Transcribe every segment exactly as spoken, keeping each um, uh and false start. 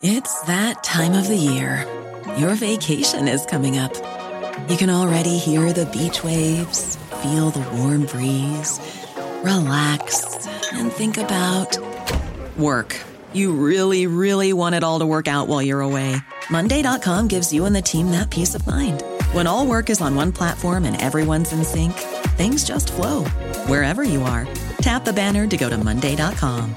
It's that time of the year. Your vacation is coming up. You can already hear the beach waves, feel the warm breeze, relax, and think about work. You really, really want it all to work out while you're away. Monday dot com gives you and the team that peace of mind. When all work is on one platform and everyone's in sync, things just flow. Wherever you are, tap the banner to go to Monday dot com.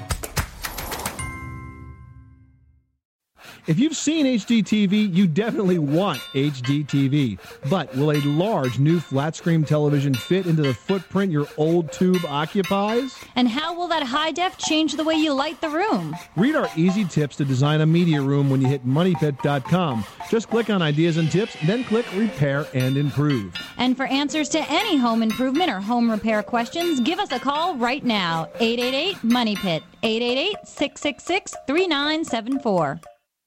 If you've seen H D T V, you definitely want H D T V. But will a large new flat-screen television fit into the footprint your old tube occupies? And how will that high def change the way you light the room? Read our easy tips to design a media room when you hit money pit dot com. Just click on Ideas and Tips, then click Repair and Improve. And for answers to any home improvement or home repair questions, give us a call right now. eight eight eight, money pit. eight eight eight, six six six, three nine seven four.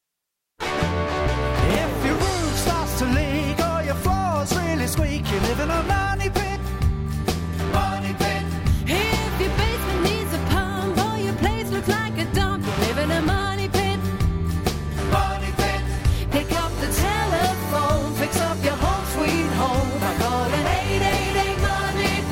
If your roof starts to leak or your floor's really squeak, you live in a money pit. Money pit. If your basement needs a pump or your place looks like a dump, you live in a money pit. Money pit. Pick up the telephone, fix up your home sweet home by calling eight eight eight, money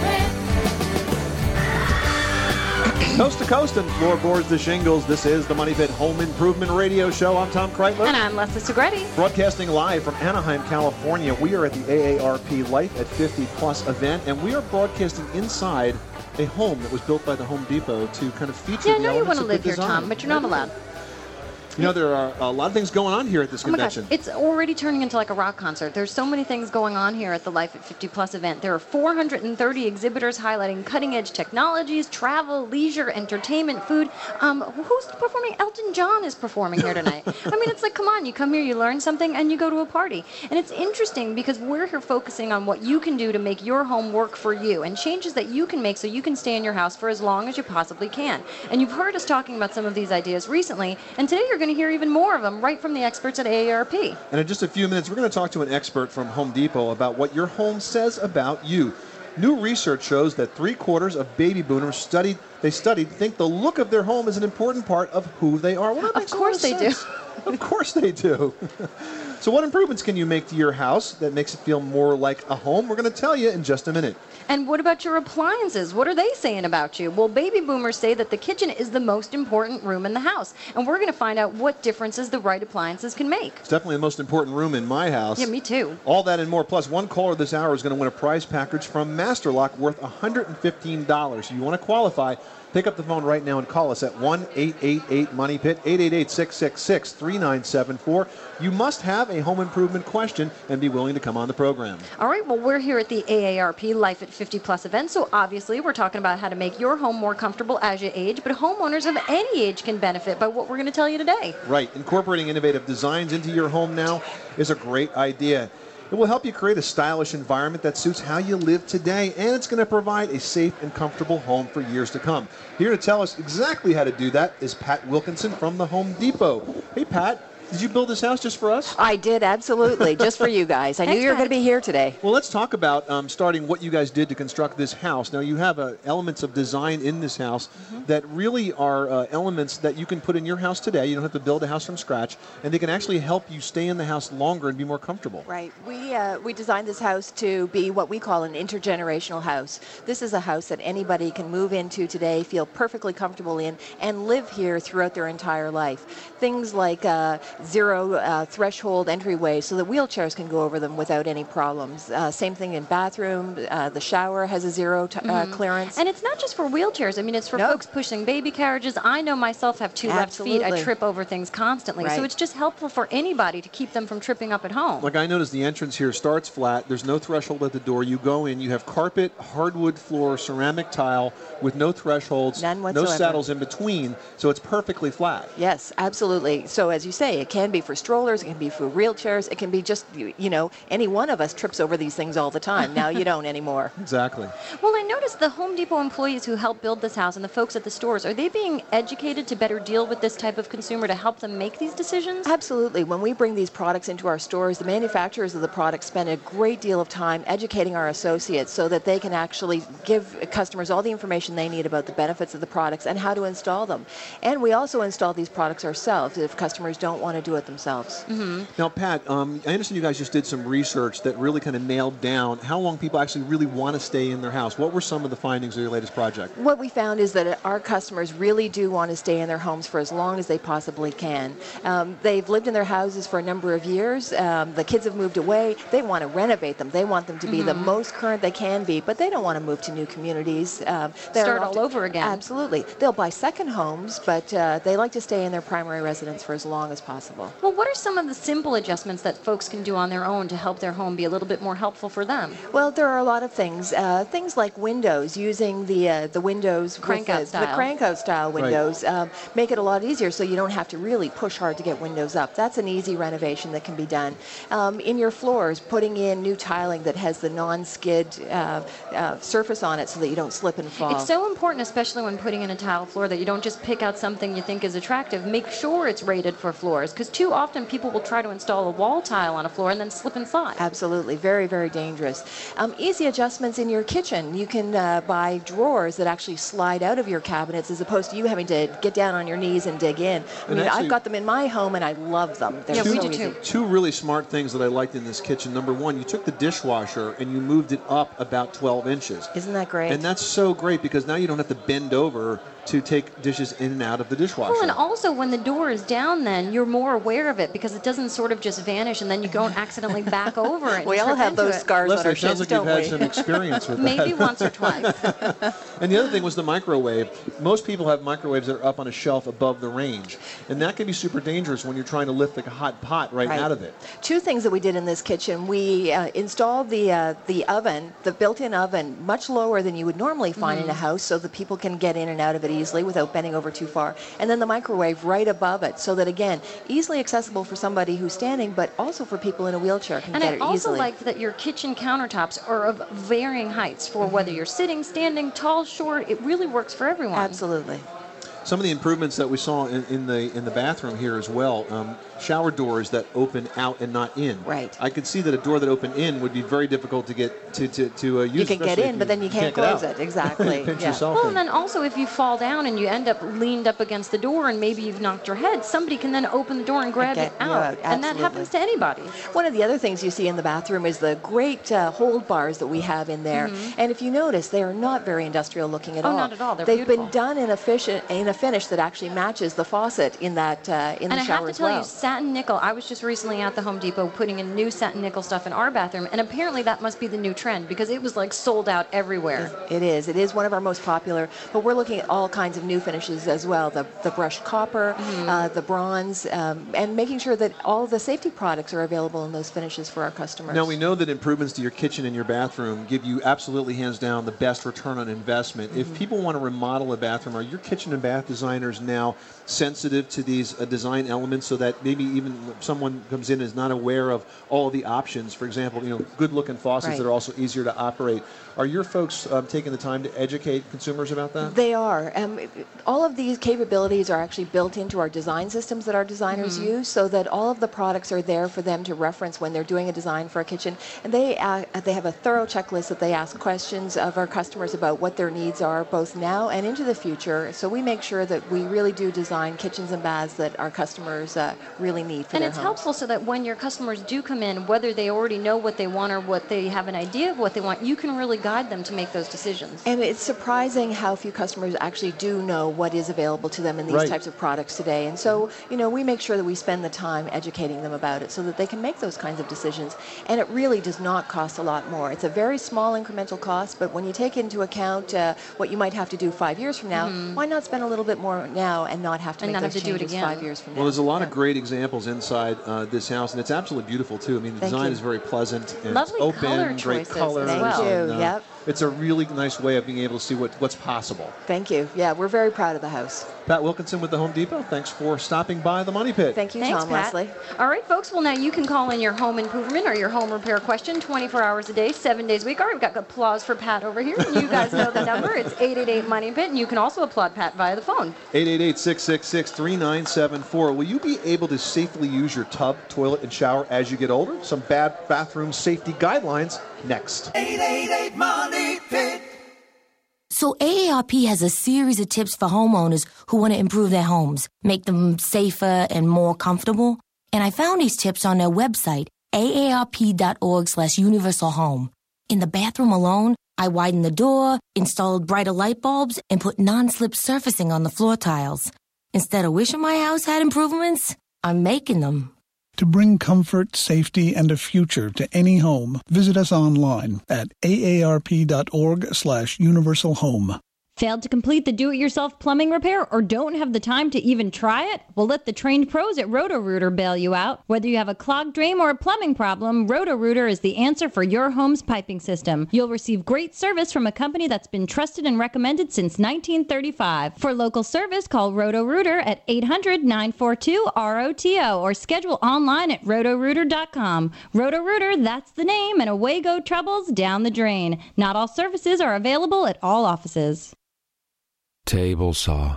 pit. Coast to coast and floorboards to shingles, this is the Money Pit Home Improvement Radio Show. I'm Tom Kreitler. And I'm Leslie Segretti. Broadcasting live from Anaheim, California. We are at the A A R P Life at fifty plus event, and we are broadcasting inside a home that was built by the Home Depot to kind of feature Yeah, I the know you want elements to of live good here, design. Tom, but you're not allowed. You know, there are a lot of things going on here at this Oh my gosh, convention. it's already turning into like a rock concert. There's so many things going on here at the Life at fifty Plus event. There are four hundred thirty exhibitors highlighting cutting-edge technologies, travel, leisure, entertainment, food. Um, who's performing? Elton John is performing here tonight. I mean, it's like, come on, you come here, you learn something, and you go to a party. And it's interesting because we're here focusing on what you can do to make your home work for you and changes that you can make so you can stay in your house for as long as you possibly can. And you've heard us talking about some of these ideas recently, and today you're going to hear even more of them right from the experts at A A R P. And in just a few minutes, we're going to talk to an expert from Home Depot about what your home says about you. New research shows that three quarters of baby boomers studied, they studied, think the look of their home is an important part of who they are. Well, that Of makes a course lot of they do. sense. Of course they do. So what improvements can you make to your house that makes it feel more like a home? We're going to tell you in just a minute. And what about your appliances? What are they saying about you? Well, baby boomers say that the kitchen is the most important room in the house. And we're going to find out what differences the right appliances can make. It's definitely the most important room in my house. Yeah, me too. All that and more. Plus, one caller this hour is going to win a prize package from Master Lock worth one hundred fifteen dollars. You want to qualify, pick up the phone right now and call us at one eight eight eight, money pit, eight eight eight, six six six, three nine seven four. You must have a home improvement question and be willing to come on the program. All right, well, we're here at the A A R P Life at fifty Plus event, so obviously we're talking about how to make your home more comfortable as you age, but homeowners of any age can benefit by what we're going to tell you today. Right. Incorporating innovative designs into your home now is a great idea. It will help you create a stylish environment that suits how you live today, and it's going to provide a safe and comfortable home for years to come. Here to tell us exactly how to do that is Pat Wilkinson from the Home Depot. Hey, Pat. Did you build this house just for us? I did, absolutely, just for you guys. I knew you were going to be here today. Well, let's talk about um, starting what you guys did to construct this house. Now, you have uh, elements of design in this house mm-hmm. that really are uh, elements that you can put in your house today. You don't have to build a house from scratch, and they can actually help you stay in the house longer and be more comfortable. Right. We, uh, we designed this house to be what we call an intergenerational house. This is a house that anybody can move into today, feel perfectly comfortable in, and live here throughout their entire life. Things like uh, zero uh, threshold entryways so that wheelchairs can go over them without any problems. Uh, same thing in bathroom. Uh, the shower has a zero t- uh, mm-hmm. clearance. And it's not just for wheelchairs. I mean, it's for nope. folks pushing baby carriages. I know myself have two Absolutely. left feet. I trip over things constantly. Right. So it's just helpful for anybody to keep them from tripping up at home. Like I noticed the entrance here starts flat. There's no threshold at the door. You go in, you have carpet, hardwood floor, ceramic tile with no thresholds, None no whatsoever. saddles in between, so it's perfectly flat. Yes, absolutely. So as you say, it can be for strollers, it can be for wheelchairs, it can be just, you, you know, any one of us trips over these things all the time. Now you don't anymore. Exactly. Well, I noticed the Home Depot employees who help build this house and the folks at the stores, are they being educated to better deal with this type of consumer to help them make these decisions? Absolutely. When we bring these products into our stores, the manufacturers of the products spend a great deal of time educating our associates so that they can actually give customers all the information they need about the benefits of the products and how to install them. And we also install these products ourselves if customers don't want to to do it themselves. Mm-hmm. Now, Pat, um, I understand you guys just did some research that really kind of nailed down how long people actually really want to stay in their house. What were some of the findings of your latest project? What we found is that our customers really do want to stay in their homes for as long as they possibly can. Um, they've lived in their houses for a number of years. Um, the kids have moved away. They want to renovate them. They want them to be mm-hmm. the most current they can be, but they don't want to move to new communities. Um, Start all over again. Absolutely. They'll buy second homes, but uh, they like to stay in their primary residence for as long as possible. Well, what are some of the simple adjustments that folks can do on their own to help their home be a little bit more helpful for them? Well, there are a lot of things. Uh, things like windows, using the uh, the windows, crank-out the, style. the crank-out style windows, right. um, make it a lot easier so you don't have to really push hard to get windows up. That's an easy renovation that can be done. Um, in your floors, putting in new tiling that has the non-skid uh, uh, surface on it so that you don't slip and fall. It's so important, especially when putting in a tile floor, that you don't just pick out something you think is attractive. Make sure it's rated for floors, because too often people will try to install a wall tile on a floor and then slip and slide. Absolutely. Very, very dangerous. Um, easy adjustments in your kitchen. You can uh, buy drawers that actually slide out of your cabinets as opposed to you having to get down on your knees and dig in. I mean, actually, I've got them in my home and I love them. They're yeah, so we do easy. too. Two really smart things that I liked in this kitchen. Number one, you took the dishwasher and you moved it up about twelve inches. Isn't that great? And that's so great because now you don't have to bend over to take dishes in and out of the dishwasher. Well, and also when the door is down, then you're more aware of it because it doesn't sort of just vanish and then you don't accidentally back over it. We all have those it. scars Leslie, on our it sounds shins, like don't you've had we? some experience with Maybe that. Maybe once or twice. And the other thing was the microwave. Most people have microwaves that are up on a shelf above the range, and that can be super dangerous when you're trying to lift a hot pot right, right. out of it. Two things that we did in this kitchen. We uh, installed the uh, the oven, the built-in oven, much lower than you would normally find mm-hmm. in a house so that people can get in and out of it easily without bending over too far. And then the microwave right above it so that, again, easily accessible for somebody who's standing, but also for people in a wheelchair can and get I it also easily. like that your kitchen countertops are of varying heights for mm-hmm. whether you're sitting, standing, tall, short. It really works for everyone. Absolutely. Some of the improvements that we saw in, in the in the bathroom here as well, um, shower doors that open out and not in. Right. I could see that a door that opened in would be very difficult to get to to, to uh, use. You can get in, but then you can't, can't close it. Exactly. Pinch yeah. yourself well, in. and then also if you fall down and you end up leaned up against the door and maybe you've knocked your head, somebody can then open the door and grab Get it out. out. And that happens to anybody. One of the other things you see in the bathroom is the great uh, hold bars that we have in there. Mm-hmm. And if you notice, they are not very industrial looking at oh, all. Oh, not at all. They're They've beautiful. been done in a, fish, in a finish that actually matches the faucet in that uh, in and the I shower have to as tell well. you, satin nickel, I was just recently at the Home Depot putting in new satin nickel stuff in our bathroom, and apparently that must be the new trend because it was like sold out everywhere. It is. It is one of our most popular, but we're looking at all kinds of new finishes as well, the, the brushed copper, mm-hmm. uh, the bronze, um, and making sure that all the safety products are available in those finishes for our customers. Now, we know that improvements to your kitchen and your bathroom give you absolutely hands down the best return on investment. Mm-hmm. If people want to remodel a bathroom, are your kitchen and bath designers now sensitive to these uh, design elements so that maybe even someone comes in and is not aware of all the options? For example, you know, good-looking faucets right. that are also easier to operate. Are your folks um, taking the time to educate consumers about that? They are. Um, all of these capabilities are actually built into our design systems that our designers mm-hmm. use, so that all of the products are there for them to reference when they're doing a design for a kitchen. And they uh, they have a thorough checklist that they ask questions of our customers about what their needs are, both now and into the future. So we make sure that we really do design kitchens and baths that our customers uh, really need for and their it's homes. helpful so that when your customers do come in, whether they already know what they want or what they have an idea of what they want, you can really guide them to make those decisions. And it's surprising how few customers actually do know what is available to them in these right. types of products today. And so, you know, we make sure that we spend the time educating them about it so that they can make those kinds of decisions. And it really does not cost a lot more. It's a very small incremental cost, but when you take into account uh, what you might have to do five years from now, mm-hmm. why not spend a little bit more now and not have to and make not those have to do it changes again. five years from now? Well, there's a lot yeah. of great examples inside uh, this house, and it's absolutely beautiful, too. I mean, the Thank design you. is very pleasant. And Lovely it's open, color great choices colors. as well. Thank you, and, uh, yep. It's a really nice way of being able to see what, what's possible. Thank you. Yeah, we're very proud of the house. Pat Wilkinson with the Home Depot. Thanks for stopping by the Money Pit. Thank you, Thanks, Tom Pat. Leslie. All right, folks. Well, now you can call in your home improvement or your home repair question twenty-four hours a day, seven days a week. All right, we've got applause for Pat over here. And you guys know the number. It's eight eight eight money pit, and you can also applaud Pat via the phone. eight eight eight, six six six, three nine seven four. Will you be able to safely use your tub, toilet, and shower as you get older? Some bad bathroom safety guidelines next. eight eight eight money pit. So A A R P has a series of tips for homeowners who want to improve their homes, make them safer and more comfortable. And I found these tips on their website, A A R P dot org slash universal home. In the bathroom alone, I widened the door, installed brighter light bulbs, and put non-slip surfacing on the floor tiles. Instead of wishing my house had improvements, I'm making them. To bring comfort, safety, and a future to any home, visit us online at A A R P dot org slash universal home. Failed to complete the do-it-yourself plumbing repair or don't have the time to even try it? Well, let the trained pros at Roto-Rooter bail you out. Whether you have a clogged drain or a plumbing problem, Roto-Rooter is the answer for your home's piping system. You'll receive great service from a company that's been trusted and recommended since nineteen thirty-five. For local service, call Roto-Rooter at eight hundred, nine four two, R O T O or schedule online at roto rooter dot com. Roto-Rooter, that's the name, and away go troubles down the drain. Not all services are available at all offices. Table saw.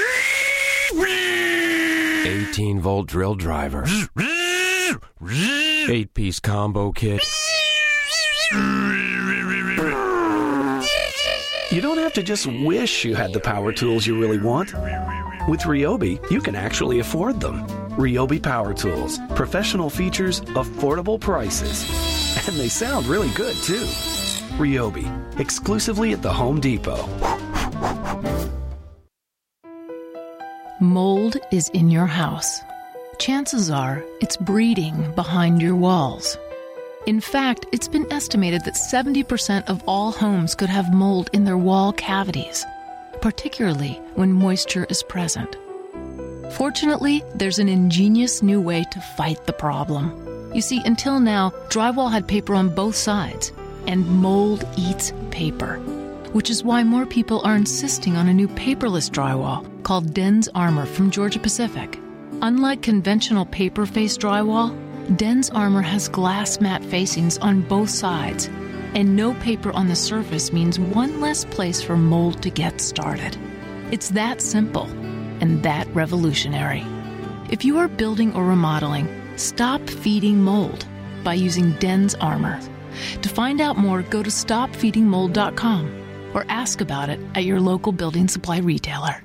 eighteen volt drill driver. eight piece combo kit. You don't have to just wish you had the power tools you really want. With Ryobi, you can actually afford them. Ryobi Power Tools. Professional features, affordable prices. And they sound really good, too. Ryobi. Exclusively at the Home Depot. Mold is in your house. Chances are it's breeding behind your walls. In fact, it's been estimated that seventy percent of all homes could have mold in their wall cavities, particularly when moisture is present. Fortunately, there's an ingenious new way to fight the problem. You see, until now, drywall had paper on both sides, and mold eats paper, which is why more people are insisting on a new paperless drywall called Den's Armor from Georgia Pacific. Unlike conventional paper-faced drywall, Den's Armor has glass mat facings on both sides, and no paper on the surface means one less place for mold to get started. It's that simple and that revolutionary. If you are building or remodeling, stop feeding mold by using Den's Armor. To find out more, go to stop feeding mold dot com or ask about it at your local building supply retailer.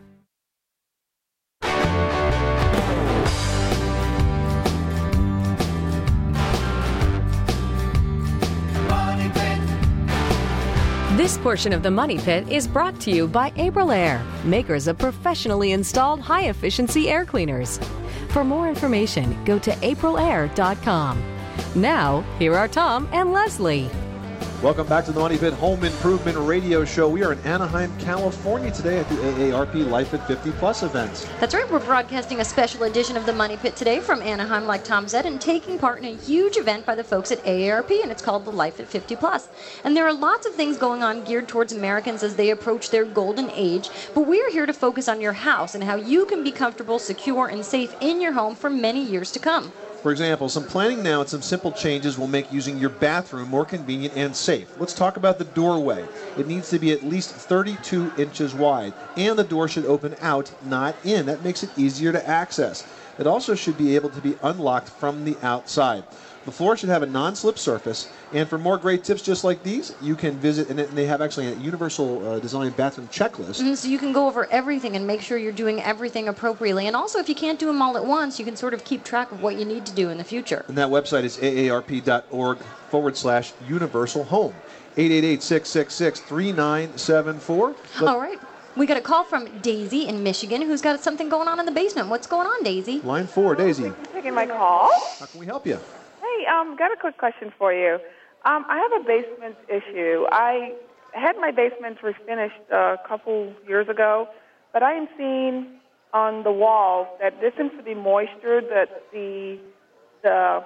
This portion of the Money Pit is brought to you by Aprilaire, makers of professionally installed high-efficiency air cleaners. For more information, go to aprilaire dot com. Now, here are Tom and Leslie. Welcome back to the Money Pit Home Improvement Radio Show. We are in Anaheim, California today at the A A R P Life at fifty Plus event. That's right. We're broadcasting a special edition of the Money Pit today from Anaheim, like Tom said, and taking part in a huge event by the folks at A A R P, and it's called the Life at fifty Plus. And there are lots of things going on geared towards Americans as they approach their golden age, but we are here to focus on your house and how you can be comfortable, secure, and safe in your home for many years to come. For example, some planning now and some simple changes will make using your bathroom more convenient and safe. Let's talk about the doorway. It needs to be at least thirty-two inches wide, and the door should open out, not in. That makes it easier to access. It also should be able to be unlocked from the outside. The floor should have a non-slip surface, and for more great tips just like these, you can visit, and they have actually a universal uh, design bathroom checklist. Mm-hmm, so you can go over everything and make sure you're doing everything appropriately. And also, if you can't do them all at once, you can sort of keep track of what you need to do in the future. And that website is A A R P dot org forward slash universal home. eight eight eight, six six six, three nine seven four. All right. We got a call from Daisy in Michigan, who's got something going on in the basement. What's going on, Daisy? Line four, Daisy. Thanks for taking my call. How can we help you? Hey, um, got a quick question for you. Um, I have a basement issue. I had my basement refinished a couple years ago, but I am seeing on the walls that there seems to be moisture, that the the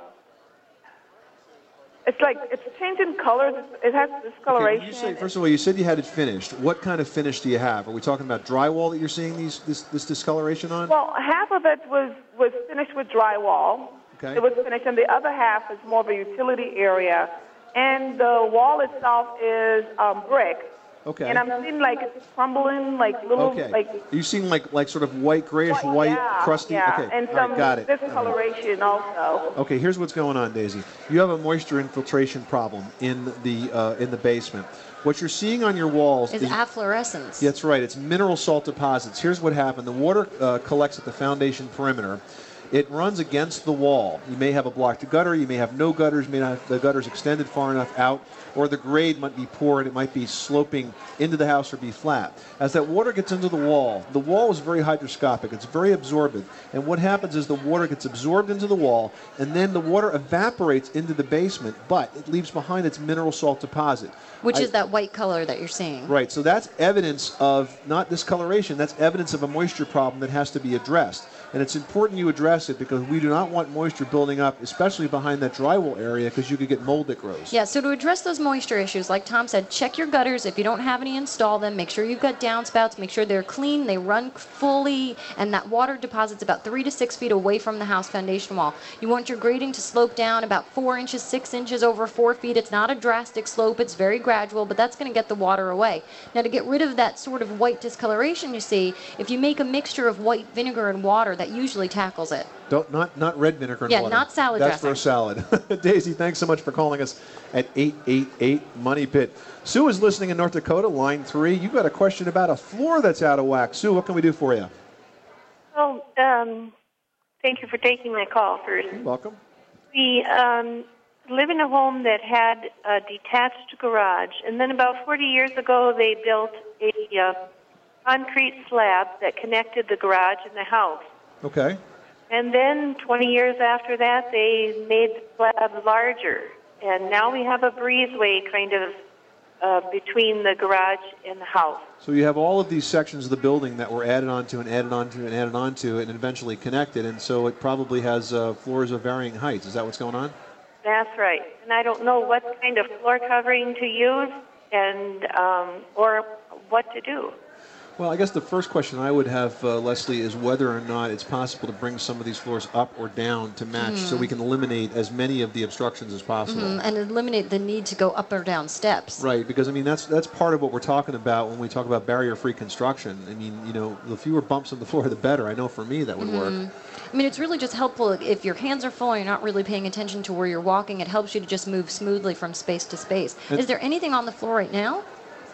it's like it's changing colors. It has discoloration. Okay, you say, first of all, you said you had it finished. What kind of finish do you have? Are we talking about drywall that you're seeing these this, this discoloration on? Well, half of it was, was finished with drywall. Okay. It was finished, and the other half is more of a utility area. And the wall itself is um, brick. Okay. And I'm seeing like it's crumbling, like little, okay. like. Are you seeing like like sort of white, grayish, white, white, yeah, crusty? Yeah. Okay. And All some right, got it. discoloration also. Okay. Here's what's going on, Daisy. You have a moisture infiltration problem in the uh, in the basement. What you're seeing on your walls is, is afflorescence. That's right. It's mineral salt deposits. Here's what happened. The water uh, collects at the foundation perimeter. it runs against the wall. You may have a blocked gutter, you may have no gutters, may not have the gutters extended far enough out, or the grade might be poor and it might be sloping into the house or be flat. As that water gets into the wall, the wall is very hygroscopic, it's very absorbent, and what happens is the water gets absorbed into the wall, and then the water evaporates into the basement, but it leaves behind its mineral salt deposit. Which I, is that white color that you're seeing. Right, so that's evidence of not discoloration, that's evidence of a moisture problem that has to be addressed. And it's important you address it because we do not want moisture building up, especially behind that drywall area, because you could get mold that grows. Yeah, so to address those moisture issues, like Tom said, check your gutters. If you don't have any, install them. Make sure you've got downspouts. Make sure they're clean, they run fully, and that water deposits about three to six feet away from the house foundation wall. You want your grading to slope down about four inches, six inches over four feet. It's not a drastic slope. It's very gradual, but that's going to get the water away. Now, to get rid of that sort of white discoloration you see, if you make a mixture of white vinegar and water, that usually tackles it. Don't, not, not red vinegar and yeah, water. not salad That's dressing. for a salad. Daisy, thanks so much for calling us at eight eight eight Money Pit. Sue is listening in North Dakota, line three. You've got a question about a floor that's out of whack. Sue, what can we do for you? Oh, um, thank you for taking my call first. You're welcome. We um, live in a home that had a detached garage, and then about forty years ago they built a uh, concrete slab that connected the garage and the house. Okay. And then twenty years after that, they made the slab larger. And now we have a breezeway kind of uh, between the garage and the house. So you have all of these sections of the building that were added onto and added onto and added onto and eventually connected, and so it probably has uh, floors of varying heights. Is that what's going on? That's right. And I don't know what kind of floor covering to use and um, or what to do. Well, I guess the first question I would have, uh, Leslie, is whether or not it's possible to bring some of these floors up or down to match Mhm. so we can eliminate as many of the obstructions as possible. Mhm, and eliminate the need to go up or down steps. Right, because I mean that's that's part of what we're talking about when we talk about barrier-free construction. I mean, you know, the fewer bumps on the floor, the better. I know for me that would work. Mhm. I mean, it's really just helpful if your hands are full and you're not really paying attention to where you're walking. It helps you to just move smoothly from space to space. And- Is there anything on the floor right now?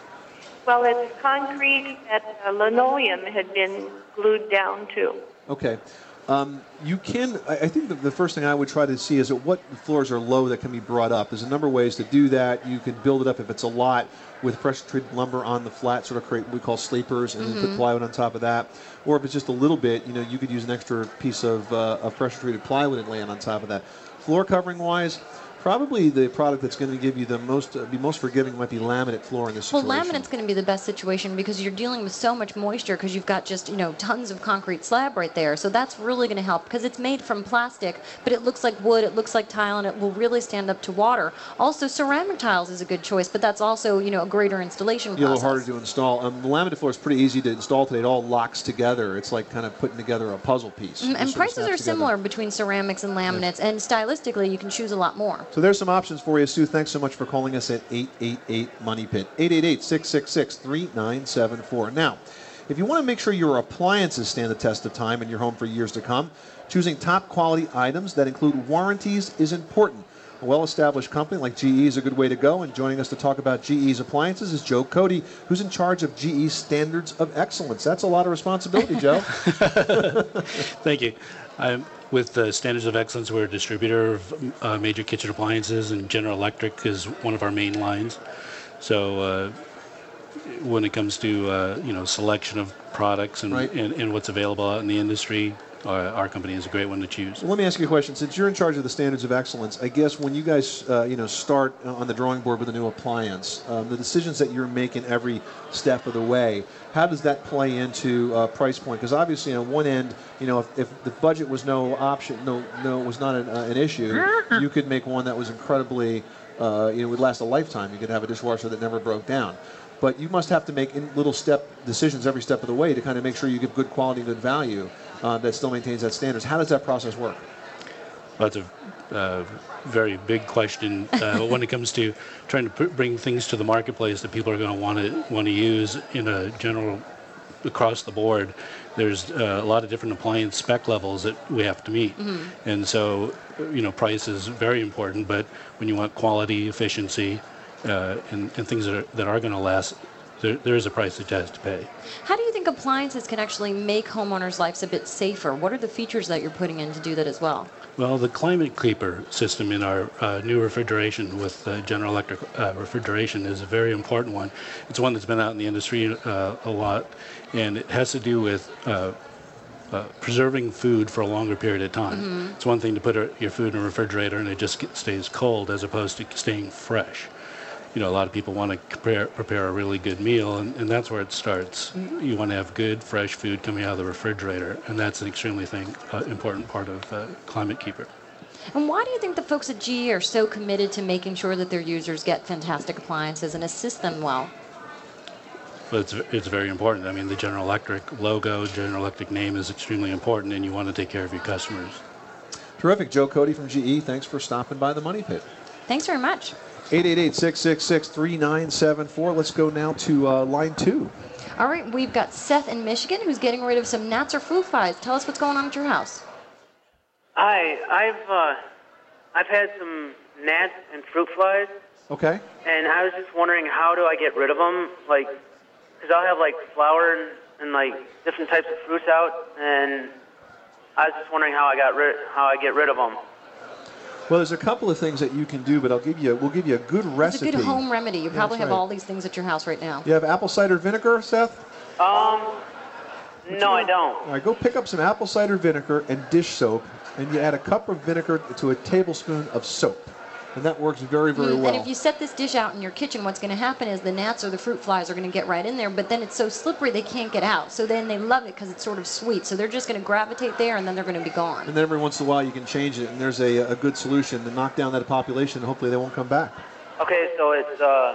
Well, it's concrete that uh, linoleum had been glued down to. Okay. Um, you can, I I think the, the first thing I would try to see is at what floors are low that can be brought up. There's a number of ways to do that. You can build it up if it's a lot with pressure-treated lumber on the flat, sort of create what we call sleepers, and then put Mhm. plywood on top of that. Or if it's just a little bit, you know, you could use an extra piece of, uh, of pressure-treated plywood and lay it on top of that. Floor covering-wise, probably the product that's going to give you the most, uh, be most forgiving might be laminate floor in this Well, situation. laminate's going to be the best situation because you're dealing with so much moisture because you've got just, you know, tons of concrete slab right there. So that's really going to help because it's made from plastic, but it looks like wood, it looks like tile, and it will really stand up to water. Also, ceramic tiles is a good choice, but that's also, you know, a greater installation Be a process. little harder to install. Um, the laminate floor is pretty easy to install today. It all locks together. It's like kind of putting together a puzzle piece. Mm, It and sort of prices snaps are together. similar between ceramics and laminates, and stylistically, you can choose a lot more. So there's some options for you, Sue. Thanks so much for calling us at eight eight eight Money Pit. eight eight eight, six six six, three nine seven four. Now, if you want to make sure your appliances stand the test of time in your home for years to come, choosing top quality items that include warranties is important. A well-established company like G E is a good way to go, and joining us to talk about G E's appliances is Joe Cody, who's in charge of G E's Standards of Excellence. That's a lot of responsibility, Joe. Thank you. I'm with uh, Standards of Excellence. We're a distributor of uh, major kitchen appliances, and General Electric is one of our main lines. So uh, when it comes to uh, you know selection of products and, Right. and, and what's available out in the industry, uh, our company is a great one to choose. So let me ask you a question. Since you're in charge of the Standards of Excellence, I guess when you guys uh, you know start on the drawing board with a new appliance, um, the decisions that you're making every step of the way, how does that play into uh, price point? Because obviously on one end, you know, if, if the budget was no option, no, no, was not an, uh, an issue, you could make one that was incredibly, uh, you know, would last a lifetime. You could have a dishwasher that never broke down. But you must have to make in little step decisions every step of the way to kind of make sure you give good quality, good value uh, that still maintains that standards. How does that process work? Well, that's a uh, very big question uh, when it comes to trying to pr- bring things to the marketplace that people are going to want to want to use in a general across the board. There's uh, a lot of different appliance spec levels that we have to meet, Mhm. and so you know price is very important. But when you want quality, efficiency, uh, and, and things that are, that are going to last there, there is a price that you have to pay. How do you think appliances can actually make homeowners' lives a bit safer? What are the features that you're putting in to do that as well? Well, the Climate Keeper system in our uh, new refrigeration with uh, General Electric uh, refrigeration is a very important one. It's one that's been out in the industry uh, a lot, and it has to do with uh, uh, preserving food for a longer period of time. Mm-hmm. It's one thing to put a, your food in a refrigerator and it just get, stays cold as opposed to staying fresh. You know, a lot of people want to prepare, prepare a really good meal, and, and that's where it starts. You want to have good, fresh food coming out of the refrigerator, and that's an extremely thing, uh, important part of uh, Climate Keeper. And why do you think the folks at G E are so committed to making sure that their users get fantastic appliances and assist them well? But it's, it's very important. I mean, the General Electric logo, General Electric name is extremely important, and you want to take care of your customers. Terrific. Joe Cody from G E, thanks for stopping by the Money Pit. Thanks very much. eight eight eight, six six six, three nine seven four. Let's go now to uh, line two. All right, we've got Seth in Michigan who's getting rid of some gnats or fruit flies. Tell us what's going on at your house. Hi, I've uh, I've had some gnats and fruit flies, Okay. and I was just wondering how do I get rid of them? Like, because I'll have like flour and, and like different types of fruits out, and I was just wondering how I got rid how I get rid of them. Well, there's a couple of things that you can do, but I'll give you we'll give you a good recipe. It's a good home remedy. You Yeah, probably that's have right. all these things at your house right now. You have apple cider vinegar, Seth? Um, no, I don't. All right, go pick up some apple cider vinegar and dish soap, and you add a cup of vinegar to a tablespoon of soap. And that works very, very Mm, well. And if you set this dish out in your kitchen, what's going to happen is the gnats or the fruit flies are going to get right in there, but then it's so slippery they can't get out. So then they love it because it's sort of sweet. So they're just going to gravitate there, and then they're going to be gone. And then every once in a while you can change it, and there's a, a good solution to knock down that population, and hopefully they won't come back. Okay, so it's uh,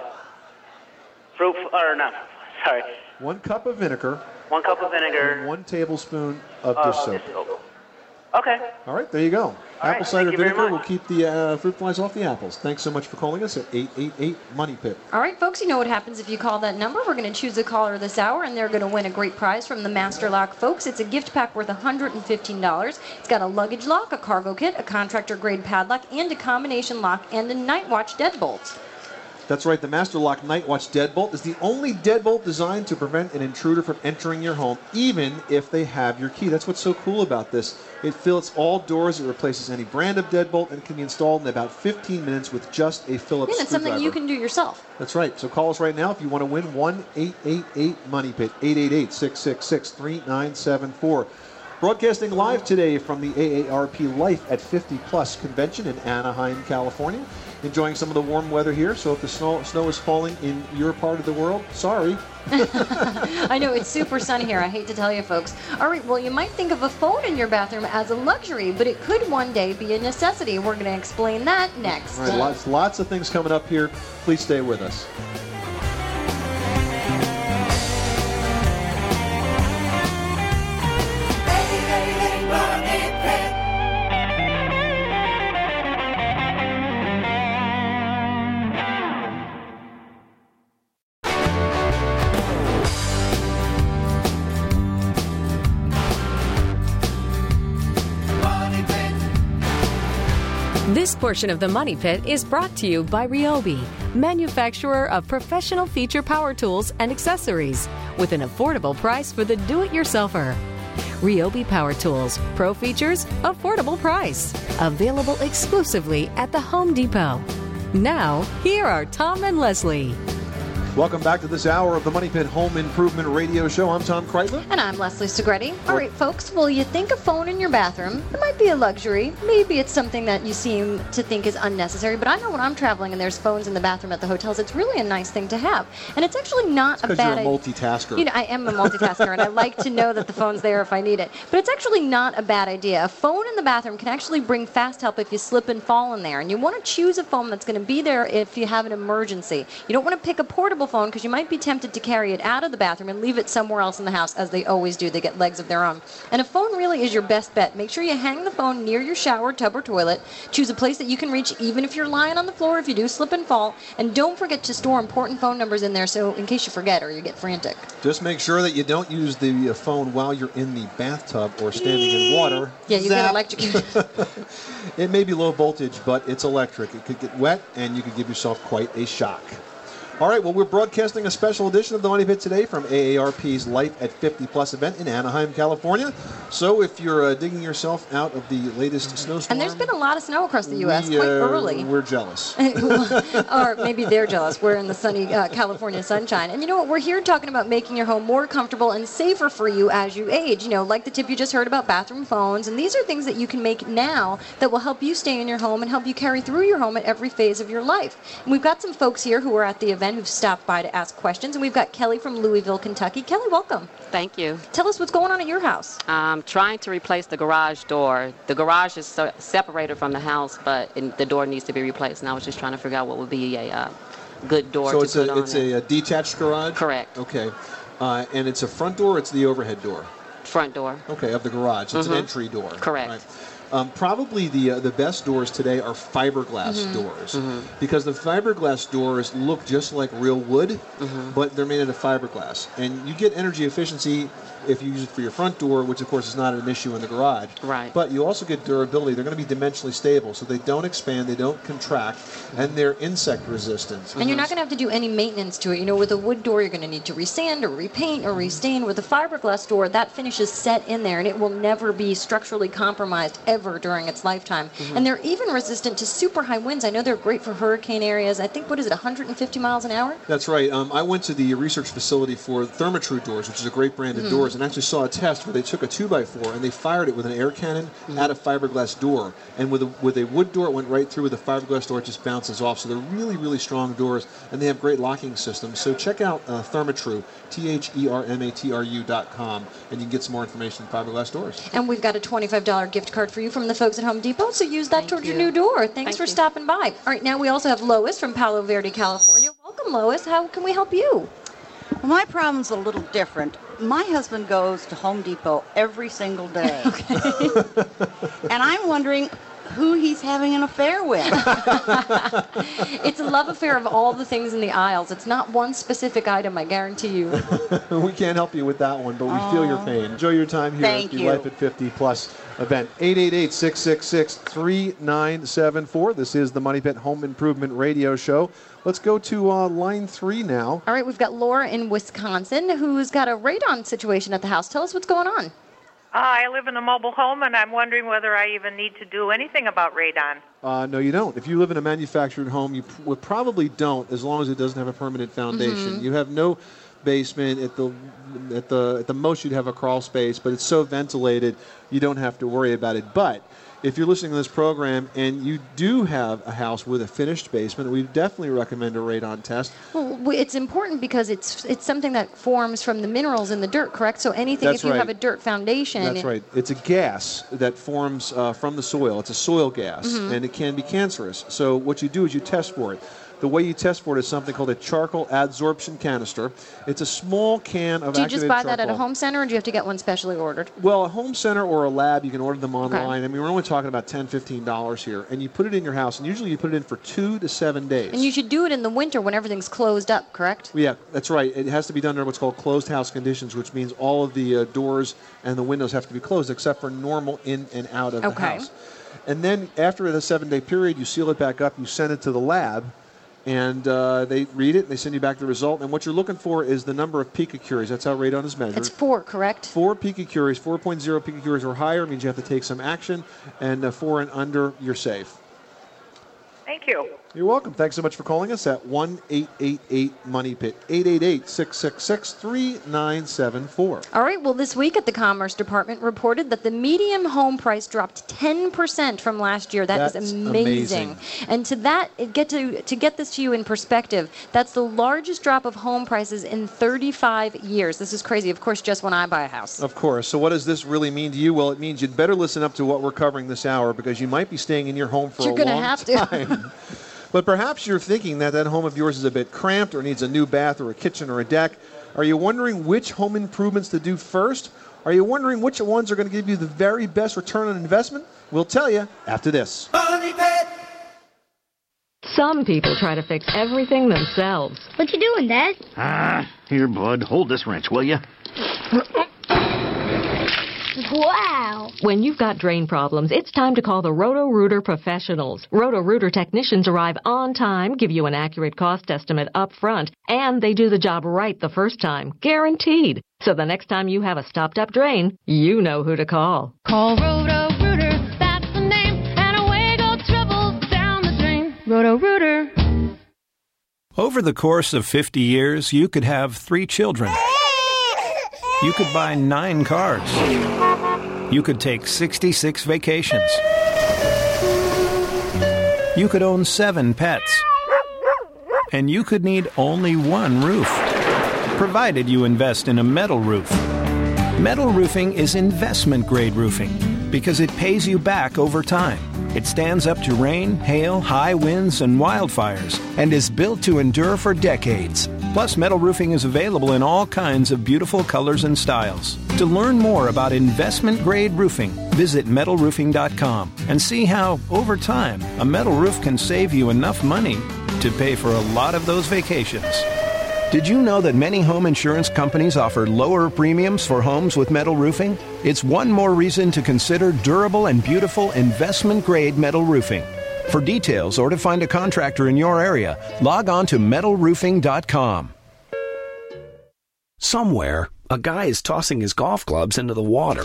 fruit f- or not? Sorry, One cup of vinegar, one cup of vinegar. and one tablespoon of uh, dish soap. dish soap. Okay. All right, there you go. right, Apple cider thank you very vinegar will much. keep the uh, fruit flies off the apples. Thanks so much for calling us at eight eight eight, Money Pit. All right, folks, you know what happens if you call that number. We're going to choose a caller this hour, and they're going to win a great prize from the Master Lock folks. It's a gift pack worth one hundred fifteen dollars. It's got a luggage lock, a cargo kit, a contractor-grade padlock, and a combination lock, and a Night Watch deadbolt. That's right, the Master Lock Night Watch deadbolt is the only deadbolt designed to prevent an intruder from entering your home, even if they have your key. That's what's so cool about this. It fits all doors, it replaces any brand of deadbolt, and can be installed in about fifteen minutes with just a Phillips Yeah, that's something screwdriver. you can do yourself. That's right. So call us right now if you want to win. one eight eight eight, Money Pit, eight eight eight, six six six, three nine seven four. Broadcasting live today from the A A R P Life at fifty Plus convention in Anaheim, California. Enjoying some of the warm weather here, so if the snow, snow is falling in your part of the world, sorry. I know, it's super sunny here. I hate to tell you, folks. All right, well, you might think of a phone in your bathroom as a luxury, but it could one day be a necessity. We're going to explain that next. All right, lots, lots of things coming up here. Please stay with us. This portion of the Money Pit is brought to you by Ryobi, manufacturer of professional feature power tools and accessories, with an affordable price for the do-it-yourselfer. Ryobi Power Tools, pro features, affordable price. Available exclusively at the Home Depot. Now, here are Tom and Leslie. Welcome back to this hour of the Money Pit Home Improvement Radio Show. I'm Tom Kreitler. And I'm Leslie Segretti. All right, folks, well, you think a phone in your bathroom, it might be a luxury. Maybe it's something that you seem to think is unnecessary, but I know when I'm traveling and there's phones in the bathroom at the hotels, it's really a nice thing to have. And it's actually not a Because bad you're a idea. multitasker. You know, I am a multitasker, and I like to know that the phone's there if I need it. But it's actually not a bad idea. A phone in the bathroom can actually bring fast help if you slip and fall in there. And you want to choose a phone that's going to be there if you have an emergency. You don't want to pick a portable phone because you might be tempted to carry it out of the bathroom and leave it somewhere else in the house, as they always do. They get legs of their own. And a phone really is your best bet. Make sure you hang the phone near your shower, tub, or toilet. Choose a place that you can reach even if you're lying on the floor if you do slip and fall. And don't forget to store important phone numbers in there so in case you forget or you get frantic. Just make sure that you don't use the uh, phone while you're in the bathtub or standing in water. Yeah, you Zap. get electrocuted. It may be low voltage, but it's electric. It could get wet, and you could give yourself quite a shock. All right, well, we're broadcasting a special edition of the Money Pit today from A A R P's Life at fifty Plus event in Anaheim, California. So if you're uh, digging yourself out of the latest snowstorm... And there's been a lot of snow across the U S we, quite uh, early. We're jealous. Or maybe they're jealous. We're in the sunny uh, California sunshine. And you know what? We're here talking about making your home more comfortable and safer for you as you age. You know, like the tip you just heard about bathroom phones. And these are things that you can make now that will help you stay in your home and help you carry through your home at every phase of your life. And we've got some folks here who are at the event who've stopped by to ask questions. And we've got Kelly from Louisville, Kentucky. Kelly, welcome. Thank you. Tell us what's going on at your house. I'm trying to replace the garage door. The garage is so separated from the house, but it, the door needs to be replaced. And I was just trying to figure out what would be a uh, good door so to it's put a, on it's it. a, a detached garage? Correct. Okay. Uh, and it's a front door or it's the overhead door? Front door. Okay, of the garage. So it's Mhm. an entry door. Correct. Right. Um, probably the uh, the best doors today are fiberglass Mhm. doors Mhm. because the fiberglass doors look just like real wood, Mhm. but they're made out of fiberglass, and you get energy efficiency if you use it for your front door, which of course is not an issue in the garage. Right. But you also get durability. They're going to be dimensionally stable, so they don't expand, they don't contract, and they're insect resistant. And you're not going to have to do any maintenance to it. You know, with a wood door, you're going to need to resand or repaint or restain. With a fiberglass door, that finish is set in there, and it will never be structurally compromised ever during its lifetime. Mhm. And they're even resistant to super high winds. I know they're great for hurricane areas. I think, what is it, one hundred fifty miles an hour? That's right. Um, I went to the research facility for Thermatrude doors, which is a great brand of Mhm. doors, and actually saw a test where they took a two by four and they fired it with an air cannon at a fiberglass door. And with a, with a wood door, it went right through. With a fiberglass door, it just bounces off. So they're really, really strong doors, and they have great locking systems. So check out uh, Thermatru, T H E R M A T R U dot com, and you can get some more information on fiberglass doors. And we've got a twenty-five dollars gift card for you from the folks at Home Depot, so use that towards your you. new door. Thanks Thank for you. stopping by. All right, now we also have Lois from Palo Verde, California. Welcome, Lois. How can we help you? Well, my problem's a little different. My husband goes to Home Depot every single day. And I'm wondering who he's having an affair with. It's a love affair of all the things in the aisles. It's not one specific item, I guarantee you. We can't help you with that one, but we feel your pain. Enjoy your time here Thank at the you. Life at fifty Plus event. eight eight eight, six six six, three nine seven four. This is the Money Pit Home Improvement Radio Show. Let's go to uh, line three now. All right, we've got Laura in Wisconsin who's got a radon situation at the house. Tell us what's going on. Uh, I live in a mobile home, and I'm wondering whether I even need to do anything about radon. Uh, no, you don't. If you live in a manufactured home, you p- well, probably don't, as long as it doesn't have a permanent foundation. Mhm. You have no basement. At the at the at the most, you'd have a crawl space, but it's so ventilated, you don't have to worry about it. But if you're listening to this program and you do have a house with a finished basement, we definitely recommend a radon test. Well, w- it's important because it's it's something that forms from the minerals in the dirt, correct? So anything, That's if you right. have a dirt foundation. That's right. It's a gas that forms uh, from the soil. It's a soil gas, Mhm. and it can be cancerous. So what you do is you test for it. The way you test for it is something called a charcoal adsorption canister. It's a small can of Do you activated just buy that at a charcoal. home center, or do you have to get one specially ordered? Well, a home center or a lab, you can order them online. I mean, we're only talking about ten dollars, fifteen dollars here. And you put it in your house, and usually you put it in for two to seven days. And you should do it in the winter when everything's closed up, correct? Yeah, that's right. It has to be done under what's called closed house conditions, which means all of the uh, doors and the windows have to be closed except for normal in and out of the Okay. house. And then after the seven-day period, you seal it back up, you send it to the lab, and uh, they read it, and they send you back the result. And what you're looking for is the number of picocuries. That's how radon is measured. It's four, correct? Four picocuries, four point oh picocuries or higher means you have to take some action, and uh, four and under, you're safe. Thank you. You're welcome. Thanks so much for calling us at one eight eight eight money pit, eight eight eight, six six six, three nine seven four. All right, well, this week at the Commerce Department reported that the median home price dropped ten percent from last year. That is That's amazing. amazing. And to that, it get to to get this to you in perspective, that's the largest drop of home prices in thirty-five years. This is crazy. Of course, just when I buy a house. Of course. So what does this really mean to you? Well, it means you'd better listen up to what we're covering this hour because you might be staying in your home for You're a gonna long have to. time. But perhaps you're thinking that that home of yours is a bit cramped or needs a new bath or a kitchen or a deck. Are you wondering which home improvements to do first? Are you wondering which ones are going to give you the very best return on investment? We'll tell you after this. Some people try to fix everything themselves. What you doing, Dad? Ah, here, bud. Hold this wrench, will you? Wow! When you've got drain problems, it's time to call the Roto-Rooter professionals. Roto-Rooter technicians arrive on time, give you an accurate cost estimate up front, and they do the job right the first time, guaranteed. So the next time you have a stopped-up drain, you know who to call. Call Roto-Rooter, that's the name, and away go trouble down the drain. Roto-Rooter. Over the course of fifty years, you could have three children. You could buy nine cars. You could take sixty-six vacations. You could own seven pets. And you could need only one roof, provided you invest in a metal roof. Metal roofing is investment-grade roofing because it pays you back over time. It stands up to rain, hail, high winds, and wildfires, and is built to endure for decades. Plus, metal roofing is available in all kinds of beautiful colors and styles. To learn more about investment-grade roofing, visit metal roofing dot com and see how, over time, a metal roof can save you enough money to pay for a lot of those vacations. Did you know that many home insurance companies offer lower premiums for homes with metal roofing? It's one more reason to consider durable and beautiful investment-grade metal roofing. For details or to find a contractor in your area, log on to metal roofing dot com. Somewhere, a guy is tossing his golf clubs into the water.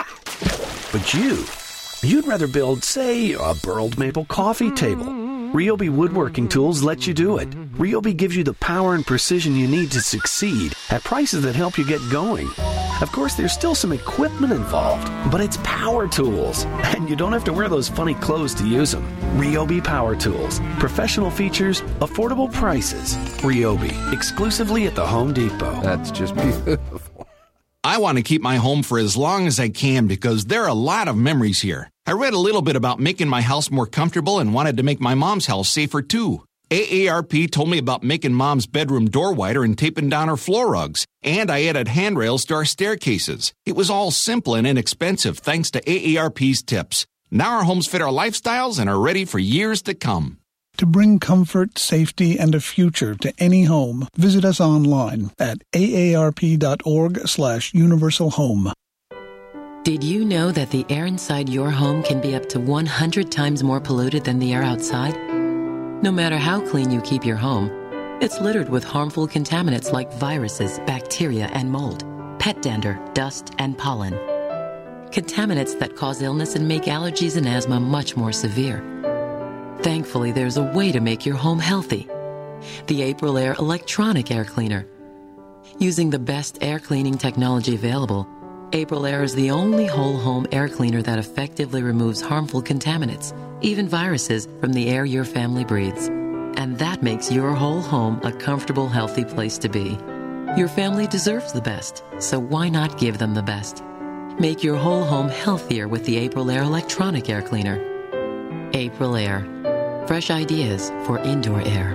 But you, you'd rather build, say, a burled maple coffee table. Ryobi Woodworking Tools let you do it. Ryobi gives you the power and precision you need to succeed at prices that help you get going. Of course, there's still some equipment involved, but it's power tools, and you don't have to wear those funny clothes to use them. Ryobi Power Tools. Professional features, affordable prices. Ryobi, exclusively at the Home Depot. That's just beautiful. I want to keep my home for as long as I can because there are a lot of memories here. I read a little bit about making my house more comfortable and wanted to make my mom's house safer too. A A R P told me about making Mom's bedroom door wider and taping down her floor rugs. And I added handrails to our staircases. It was all simple and inexpensive thanks to A A R P's tips. Now our homes fit our lifestyles and are ready for years to come. To bring comfort, safety, and a future to any home, visit us online at A A R P dot org slash universal home. Did you know that the air inside your home can be up to one hundred times more polluted than the air outside? No matter how clean you keep your home, it's littered with harmful contaminants like viruses, bacteria, and mold, pet dander, dust, and pollen. Contaminants that cause illness and make allergies and asthma much more severe. Thankfully, there's a way to make your home healthy. The Aprilaire electronic air cleaner. Using the best air cleaning technology available, Aprilaire is the only whole home air cleaner that effectively removes harmful contaminants, even viruses, from the air your family breathes. And that makes your whole home a comfortable, healthy place to be. Your family deserves the best, so why not give them the best? Make your whole home healthier with the Aprilaire electronic air cleaner. Aprilaire. Fresh ideas for indoor air.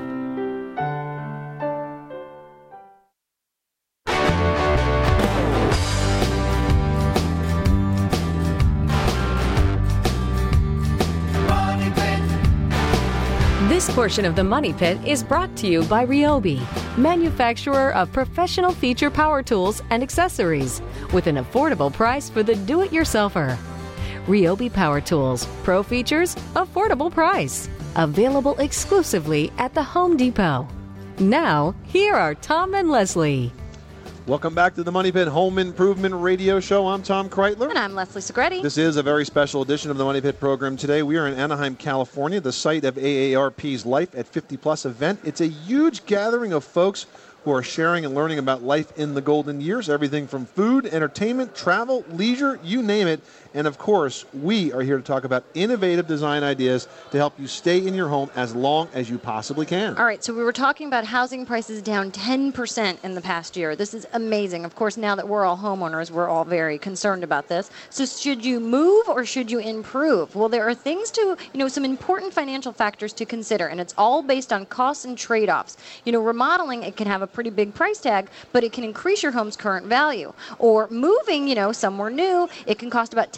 This portion of the Money Pit is brought to you by Ryobi, manufacturer of professional feature power tools and accessories, with an affordable price for the do-it-yourselfer. Ryobi Power Tools, pro features, affordable price. Available exclusively at the Home Depot. Now, here are Tom and Leslie. Welcome back to the Money Pit Home Improvement Radio Show. I'm Tom Kreitler. And I'm Leslie Segretti. This is a very special edition of the Money Pit program today. We are in Anaheim, California, the site of A A R P's Life at fifty plus event. It's a huge gathering of folks who are sharing and learning about life in the golden years, everything from food, entertainment, travel, leisure, you name it. And of course, we are here to talk about innovative design ideas to help you stay in your home as long as you possibly can. All right, so we were talking about housing prices down ten percent in the past year. This is amazing. Of course, now that we're all homeowners, we're all very concerned about this. So should you move or should you improve? Well, there are things to, you know, some important financial factors to consider, and it's all based on costs and trade-offs. You know, remodeling, it can have a pretty big price tag, but it can increase your home's current value. Or moving, you know, somewhere new, it can cost about ten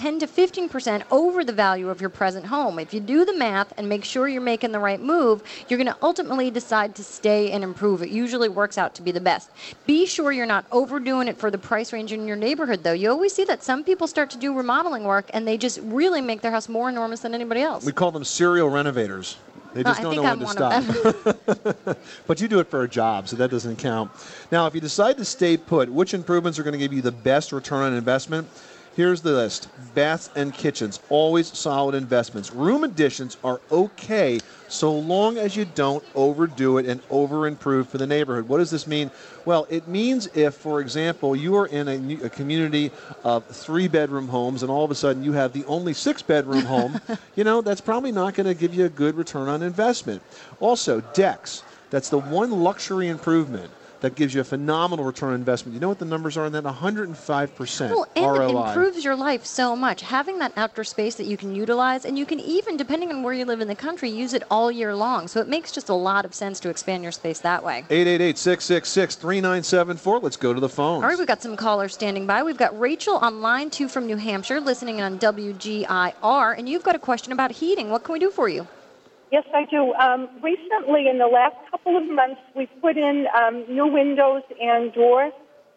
ten to fifteen percent over the value of your present home. If you do the math and make sure you're making the right move, you're going to ultimately decide to stay and improve. It usually works out to be the best. Be sure you're not overdoing it for the price range in your neighborhood, though. You always see that some people start to do remodeling work, and they just really make their house more enormous than anybody else. We call them serial renovators. They just Well, I don't think know I'm when one to stop. But you do it for a job, so that doesn't count. Now, if you decide to stay put, which improvements are going to give you the best return on investment? Here's the list. Baths and kitchens, always solid investments. Room additions are okay so long as you don't overdo it and over-improve for the neighborhood. What does this mean? Well, it means if, for example, you are in a, new, a community of three-bedroom homes and all of a sudden you have the only six-bedroom home, you know, that's probably not going to give you a good return on investment. Also, decks. That's the one luxury improvement that gives you a phenomenal return on investment. You know what the numbers are on that? one hundred five percent Well, and R O it I. improves your life so much. Having that outdoor space that you can utilize, and you can even, depending on where you live in the country, use it all year long. So it makes just a lot of sense to expand your space that way. eight eight eight, six six six, three nine seven four. Let's go to the phones. All right, we've got some callers standing by. We've got Rachel on line two from New Hampshire, listening on W G I R, and you've got a question about heating. What can we do for you? Yes, I do. Um, recently, in the last couple of months, we put in um, new windows and doors,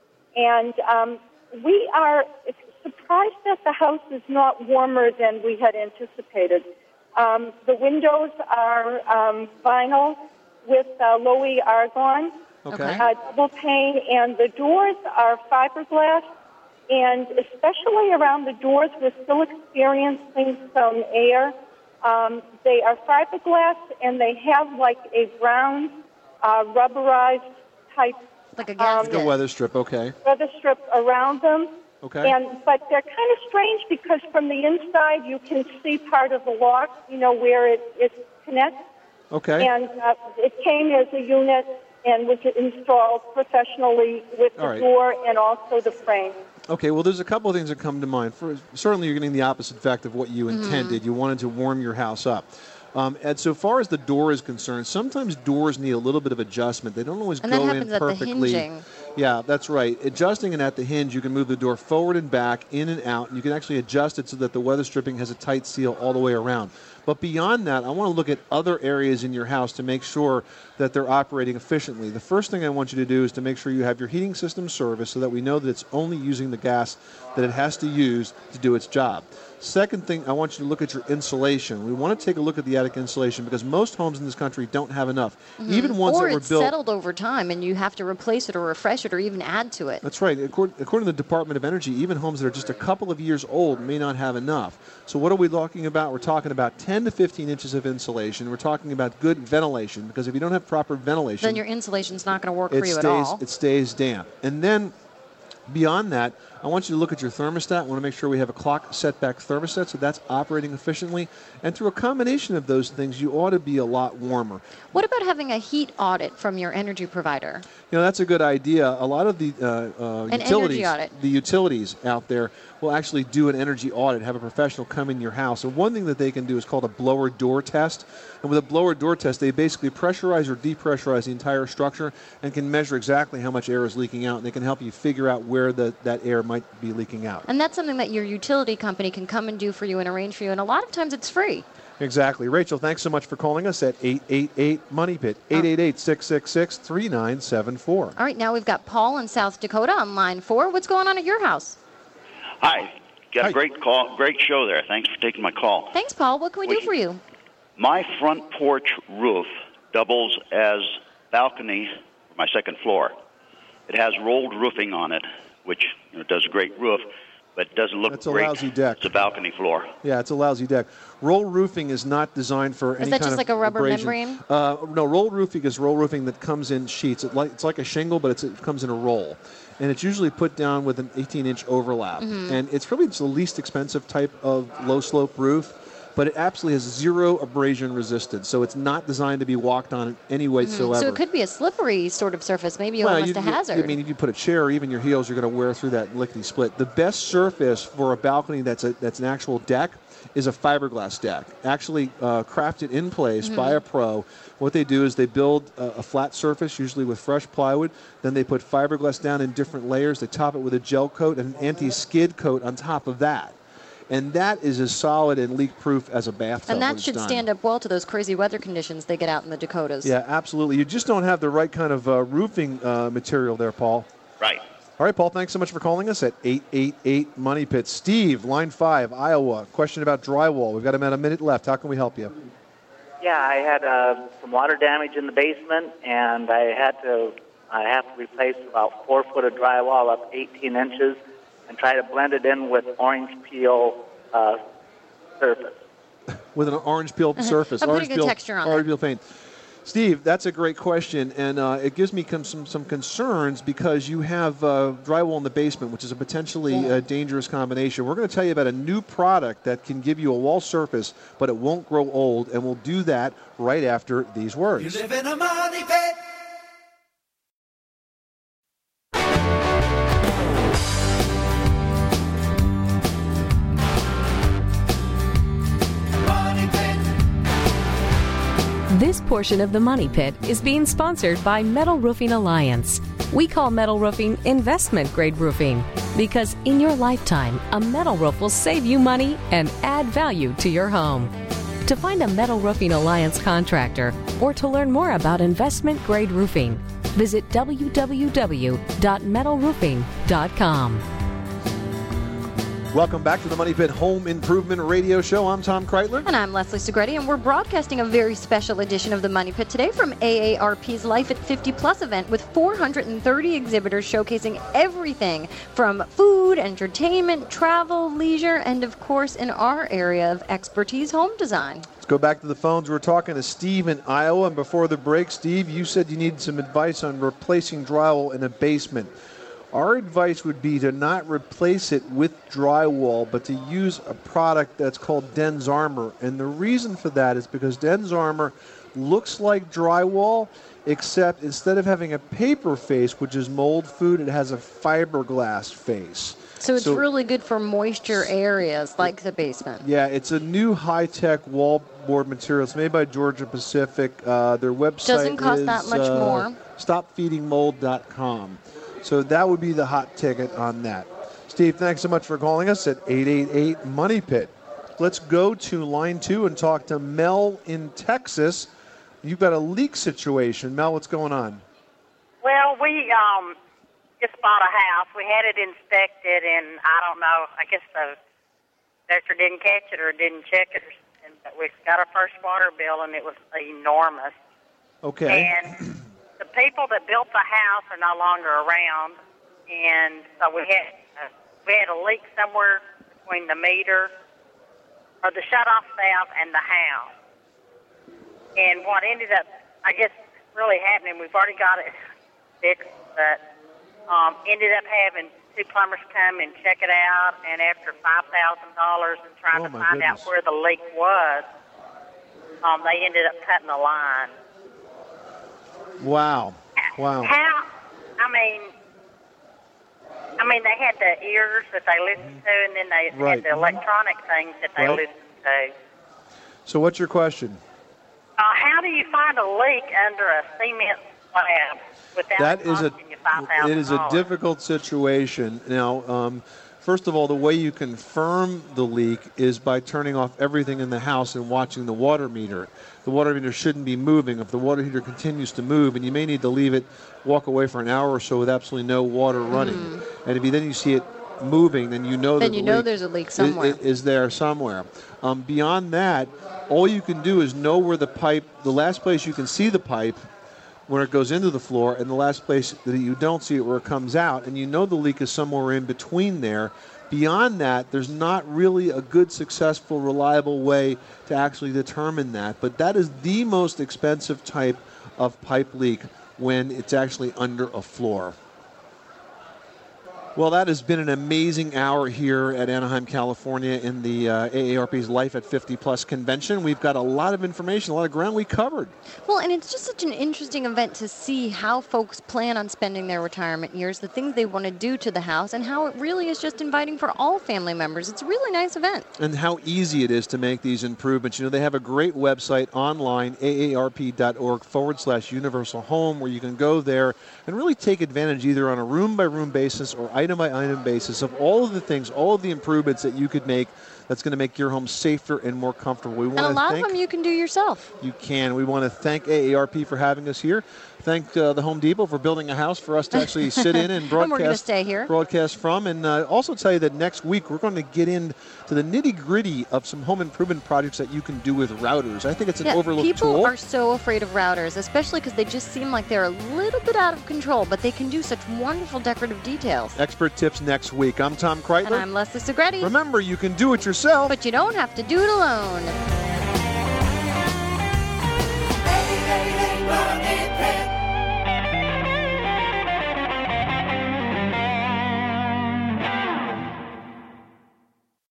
and um, we are surprised that the house is not warmer than we had anticipated. Um, the windows are um, vinyl with uh, low-E argon, Okay. uh, double pane, and the doors are fiberglass. And especially around the doors, we're still experiencing some air. Um, they are fiberglass, and they have like a brown, uh, rubberized type like a um, Like a weather strip, okay. weather strip around them. Okay. And but they're kind of strange because from the inside you can see part of the lock, you know, where it, it connects. Okay. And uh, it came as a unit and was installed professionally with the All right. door and also the frame. Okay, well, there's a couple of things that come to mind. First, certainly, you're getting the opposite effect of what you Mhm. intended. You wanted to warm your house up. Um, and so far as the door is concerned, sometimes doors need a little bit of adjustment. They don't always And that go in happens at the perfectly. hinging. Yeah, that's right. Adjusting it at the hinge, you can move the door forward and back, in and out, and you can actually adjust it so that the weather stripping has a tight seal all the way around. But beyond that, I want to look at other areas in your house to make sure that they're operating efficiently. The first thing I want you to do is to make sure you have your heating system serviced so that we know that it's only using the gas that it has to use to do its job. Second thing, I want you to look at your insulation. We want to take a look at the attic insulation because most homes in this country don't have enough. Mhm. Even ones or that were it's built. settled over time, and you have to replace it or refresh it or even add to it. That's right. According, according to the Department of Energy, even homes that are just a couple of years old may not have enough. So what are we talking about? We're talking about ten to fifteen inches of insulation. We're talking about good ventilation because if you don't have proper ventilation, Then your insulation's not going to work it for you stays, at all. it stays damp. And then beyond that, I want you to look at your thermostat. I want to make sure we have a clock setback thermostat so that's operating efficiently. And through a combination of those things, you ought to be a lot warmer. What about having a heat audit from your energy provider? You know, that's a good idea. A lot of the uh, uh, An utilities, energy audit. the utilities out there will actually do an energy audit, have a professional come in your house. And one thing that they can do is called a blower door test. And with a blower door test, they basically pressurize or depressurize the entire structure and can measure exactly how much air is leaking out. And they can help you figure out where the, that air might be leaking out. And that's something that your utility company can come and do for you and arrange for you. And a lot of times it's free. Exactly. Rachel, thanks so much for calling us at eight eight eight money pit, eight eight eight, six six six, three nine seven four. All right, now we've got Paul in South Dakota on line four. What's going on at your house? Hi. Got a great call, great show there. Thanks for taking my call. Thanks, Paul. What can we do for you? My front porch roof doubles as balcony for my second floor. It has rolled roofing on it, which you know, does a great roof, but it doesn't look That's a great. lousy deck. It's a balcony floor. Yeah, it's a lousy deck. Roll roofing is not designed for any that kind just of like a rubber abrasion. membrane? Uh, no, roll roofing is roll roofing that comes in sheets. It like, it's like a shingle, but it's, it comes in a roll. And it's usually put down with an eighteen-inch overlap. Mhm. And it's probably the least expensive type of low-slope roof, but it absolutely has zero abrasion resistance. So it's not designed to be walked on in any way Mhm. whatsoever. So it could be a slippery sort of surface, maybe Well, almost you- a you- hazard. I mean, if you put a chair or even your heels, you're going to wear through that lickety split. The best surface for a balcony that's a, that's an actual deck is a fiberglass deck, actually uh, crafted in place Mm-hmm. by a pro. What they do is they build a, a flat surface, usually with fresh plywood. Then they put fiberglass down in different layers. They top it with a gel coat and an anti-skid coat on top of that. And that is as solid and leak-proof as a bathtub. And when that it's should done. stand up well to those crazy weather conditions they get out in the Dakotas. Yeah, absolutely. You just don't have the right kind of uh, roofing uh, material there, Paul. Right. All right, Paul, thanks so much for calling us at eight eight eight Money Pit. Steve, line five, Iowa. Question about drywall. We've got about a minute left. How can we help you? Yeah, I had uh, some water damage in the basement, and I had to I have to replace about four foot of drywall up eighteen inches and try to blend it in with orange peel uh, surface. With an orange peel surface. A pretty orange good peel, texture on Orange there. peel paint. Steve, that's a great question, and uh, it gives me com- some, some concerns because you have uh, drywall in the basement, which is a potentially uh, dangerous combination. We're going to tell you about a new product that can give you a wall surface, but it won't grow old, and we'll do that right after these words. You live in a money pit. This portion of the Money Pit is being sponsored by Metal Roofing Alliance. We call metal roofing investment grade roofing because in your lifetime, a metal roof will save you money and add value to your home. To find a Metal Roofing Alliance contractor or to learn more about investment grade roofing, visit w w w dot metal roofing dot com. Welcome back to the Money Pit Home Improvement Radio Show. I'm Tom Kreitler. And I'm Leslie Segretti, and we're broadcasting a very special edition of the Money Pit today from A A R P's Life at fifty Plus event with four hundred thirty exhibitors showcasing everything from food, entertainment, travel, leisure, and of course in our area of expertise, home design. Let's go back to the phones. We're talking to Steve in Iowa. And before the break, Steve, you said you needed some advice on replacing drywall in a basement. Our advice would be to not replace it with drywall, but to use a product that's called Dens-Armor. And the reason for that is because Dens-Armor looks like drywall, except instead of having a paper face, which is mold food, it has a fiberglass face. So it's so, really good for moisture areas like the basement. Yeah, it's a new high-tech wallboard material. It's made by Georgia Pacific. Uh, their website doesn't cost is that much uh, more. stop feeding mold dot com. So that would be the hot ticket on that. Steve, thanks so much for calling us at eight eight eight Money Pit. Let's go to line two and talk to Mel in Texas. You've got a leak situation. Mel, what's going on? Well, we um, just bought a house. We had it inspected, and I don't know, I guess the inspector didn't catch it or didn't check it. And we got our first water bill, and it was enormous. Okay. And the people that built the house are no longer around, and so we had uh, we had a leak somewhere between the meter or the shut-off valve and the house. And what ended up, I guess, really happening, we've already got it fixed, but um, ended up having two plumbers come and check it out, and after five thousand dollars and trying oh, to find goodness. out where the leak was, um, they ended up cutting the line. Wow. Wow. How, I mean, I mean, they had the ears that they listened to, and then they Right. had the electronic things that they Right. listened to. So what's your question? Uh, how do you find a leak under a cement slab without That it is a costing you five thousand dollars? it is a difficult situation. Now, um, first of all, the way you confirm the leak is by turning off everything in the house and watching the water meter. The water meter shouldn't be moving. If the water heater continues to move, and you may need to leave it, walk away for an hour or so with absolutely no water running. Mm. And if you then you see it moving, then you know Then that you the know leak there's a leak is- somewhere. Is, there somewhere. Um, beyond that, all you can do is know where the pipe, the last place you can see the pipe when it goes into the floor, and the last place that you don't see it where it comes out, and you know the leak is somewhere in between there. Beyond that, there's not really a good, successful, reliable way to actually determine that. But that is the most expensive type of pipe leak when it's actually under a floor. Well, that has been an amazing hour here at Anaheim, California in the uh, A A R P's Life at fifty Plus convention. We've got a lot of information, a lot of ground we covered. Well, and it's just such an interesting event to see how folks plan on spending their retirement years, the things they want to do to the house, and how it really is just inviting for all family members. It's a really nice event. And how easy it is to make these improvements. You know, they have a great website online, aarp.org forward slash universal home, where you can go there and really take advantage either on a room-by-room basis or item-by-item basis of all of the things, all of the improvements that you could make that's going to make your home safer and more comfortable. We want And a to lot thank of them you can do yourself. You can. We want to thank A A R P for having us here. Thank uh, the Home Depot for building a house for us to actually sit in and broadcast, And we're gonna stay here. broadcast from. And uh, also tell you that next week we're going to get into the nitty-gritty of some home improvement projects that you can do with routers. I think it's an Yeah, overlooked people tool. are so afraid of routers, especially because they just seem like they're a little bit out of control, but they can do such wonderful decorative details. Expert tips next week. I'm Tom Kreitler. And I'm Leslie Segretti. Remember, you can do it yourself, but you don't have to do it alone.